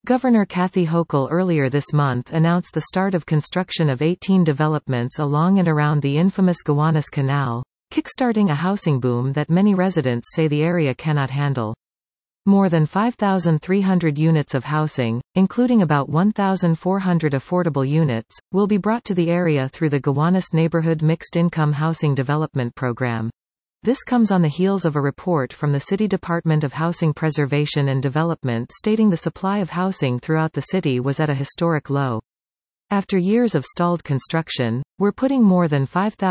Governor Kathy Hochul earlier this month announced the start of construction of 18 developments along and around the infamous Gowanus Canal, kickstarting a housing boom that many residents say the area cannot handle. More than 5,300 units of housing, including about 1,400 affordable units, will be brought to the area through the Gowanus Neighborhood Mixed Income Housing Development Program. This comes on the heels of a report from the City Department of Housing Preservation and Development stating the supply of housing throughout the city was at a historic low. After years of stalled construction, we're putting more than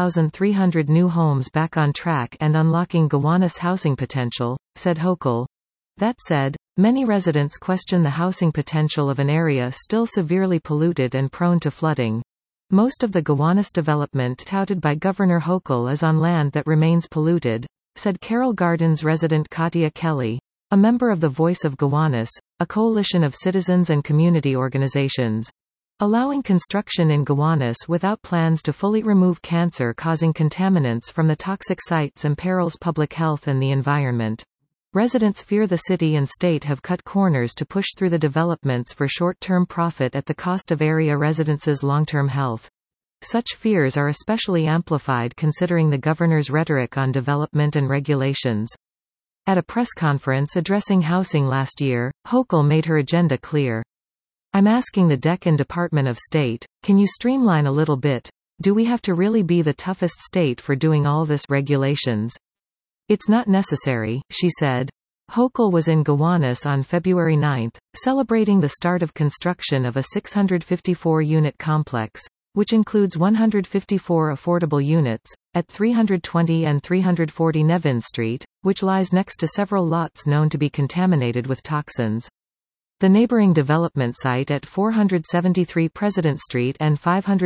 5,300 new homes back on track and unlocking Gowanus' housing potential, said Hochul. That said, many residents question the housing potential of an area still severely polluted and prone to flooding. Most of the Gowanus development touted by Governor Hochul is on land that remains polluted, said Carroll Gardens resident Katia Kelly, a member of the Voice of Gowanus, a coalition of citizens and community organizations. Allowing construction in Gowanus without plans to fully remove cancer-causing contaminants from the toxic sites imperils public health and the environment. Residents fear the city and state have cut corners to push through the developments for short-term profit at the cost of area residents' long-term health. Such fears are especially amplified considering the governor's rhetoric on development and regulations. At a press conference addressing housing last year, Hochul made her agenda clear. "I'm asking the Deccan Department of State, can you streamline a little bit? Do we have to really be the toughest state for doing all this regulations? It's not necessary," she said. Hochul was in Gowanus on February 9, celebrating the start of construction of a 654-unit complex, which includes 154 affordable units, at 320 and 340 Nevin Street, which lies next to several lots known to be contaminated with toxins. The neighboring development site at 473 President Street and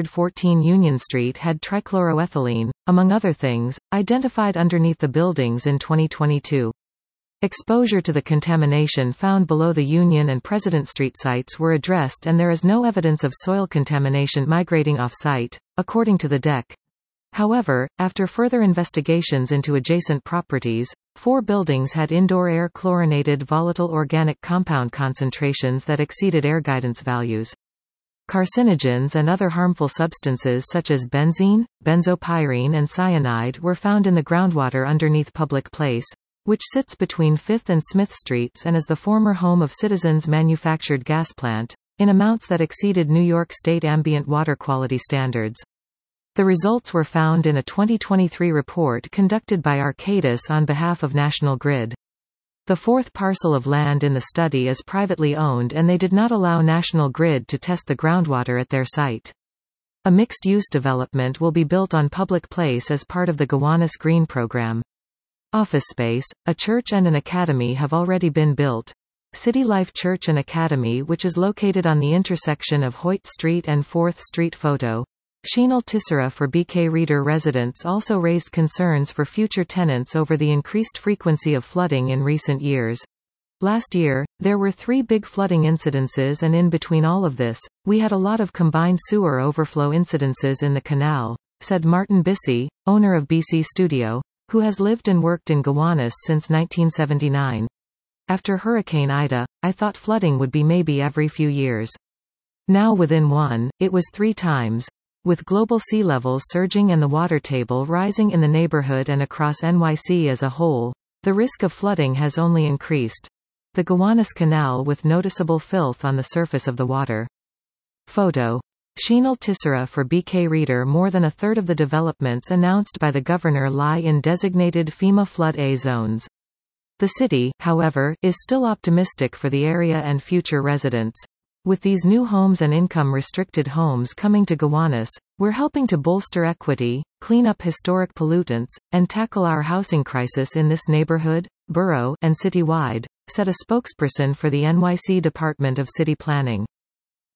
514 Union Street had trichloroethylene, among other things, identified underneath the buildings in 2022. Exposure to the contamination found below the Union and President Street sites were addressed and there is no evidence of soil contamination migrating off-site, according to the DEC. However, after further investigations into adjacent properties, 4 buildings had indoor air chlorinated volatile organic compound concentrations that exceeded air guidance values. Carcinogens and other harmful substances such as benzene, benzopyrene and cyanide were found in the groundwater underneath Public Place, which sits between 5th and Smith Streets and is the former home of Citizens Manufactured Gas Plant, in amounts that exceeded New York State ambient water quality standards. The results were found in a 2023 report conducted by Arcadis on behalf of National Grid. The 4th parcel of land in the study is privately owned and they did not allow National Grid to test the groundwater at their site. A mixed-use development will be built on Public Place as part of the Gowanus Green program. Office space, a church and an academy have already been built. City Life Church and Academy, which is located on the intersection of Hoyt Street and 4th Street. Photo. Sheenal Tissera for BK Reader. Residents also raised concerns for future tenants over the increased frequency of flooding in recent years. Last year, there were 3 big flooding incidences and in between all of this, we had a lot of combined sewer overflow incidences in the canal, said Martin Bissey, owner of BC Studio, who has lived and worked in Gowanus since 1979. After Hurricane Ida, I thought flooding would be maybe every few years. Now within one, it was 3 times. With global sea levels surging and the water table rising in the neighborhood and across NYC as a whole, the risk of flooding has only increased. The Gowanus Canal with noticeable filth on the surface of the water. Photo. Sheenal Tissera for BK Reader. More than a third of the developments announced by the governor lie in designated FEMA Flood A zones. The city, however, is still optimistic for the area and future residents. With these new homes and income-restricted homes coming to Gowanus, we're helping to bolster equity, clean up historic pollutants, and tackle our housing crisis in this neighborhood, borough, and citywide, said a spokesperson for the NYC Department of City Planning.